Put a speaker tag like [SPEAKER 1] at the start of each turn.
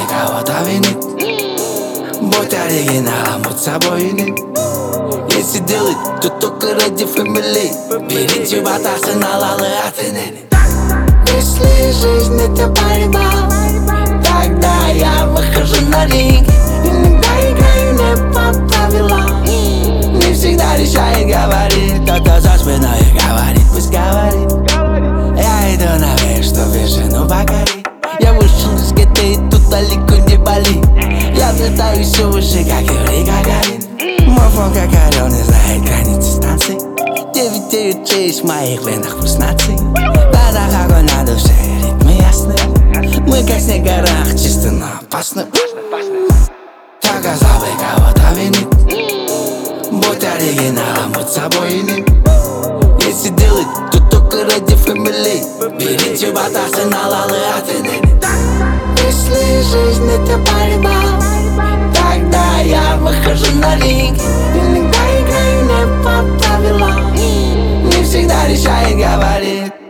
[SPEAKER 1] кого-то винит. Будь оригиналом, будь собой иным. Если делать, то только ради фамилии. Берите батасы на лалы оценили. Если жизнь это борьба, тогда я выхожу на ринг. Иногда играю не по правилам. Не всегда решает говорить. Кто-то за спиной говорит, пусть говорит. Я иду наверх, что вершину покорить. Я вышел из ГТ и тут далеко не болит. Я взлетаю все выше, как Юрий Гагарин. Мой фон как орел, не знает границы станций. 996 в моих венах вкус наций. В глазах огонь на душе, ритмы ясны. Мы как снег в горах, чисто, но опасно. Только слабый кого-то винит. Будь оригиналом, будь собой иным. Если делать, то только ради фамилии. Берите батасы на лалы оценили. Если жизнь это борьба, тогда я выхожу на ринг. Иногда играю не по правилам. Не всегда решает говорит.